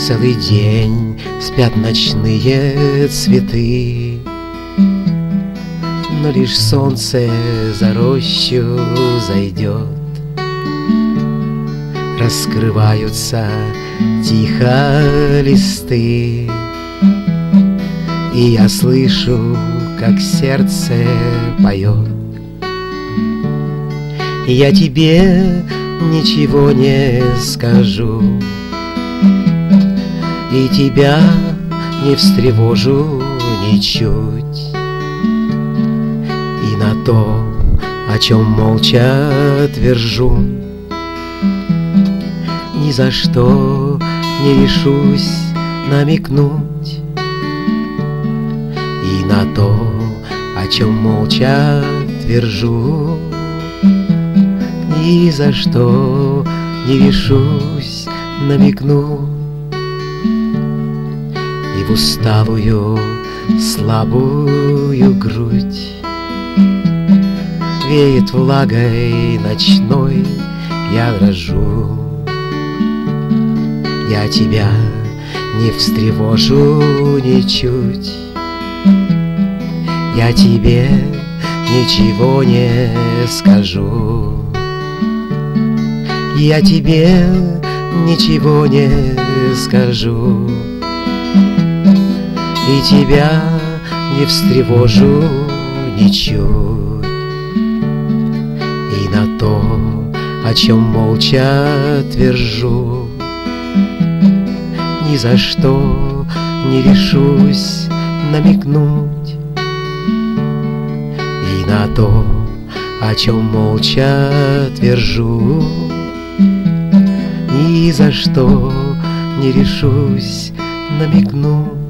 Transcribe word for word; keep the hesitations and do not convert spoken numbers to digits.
Целый день спят ночные цветы, но лишь солнце за рощу зайдет, раскрываются тихо листы, и я слышу, как сердце поет. Я тебе ничего не скажу, и тебя не встревожу ничуть. И на то, о чем молча твержу, ни за что не решусь намекнуть. И на то, о чем молча твержу, ни за что не решусь намекнуть. И в усталую слабую грудь веет влагой ночной, я дрожу. Я тебя не встревожу ничуть, я тебе ничего не скажу, я тебе ничего не скажу, и тебя не встревожу ничуть. И на то, о чем молча твержу, ни за что не решусь намекнуть. И на то, о чем молча твержу, ни за что не решусь намекнуть.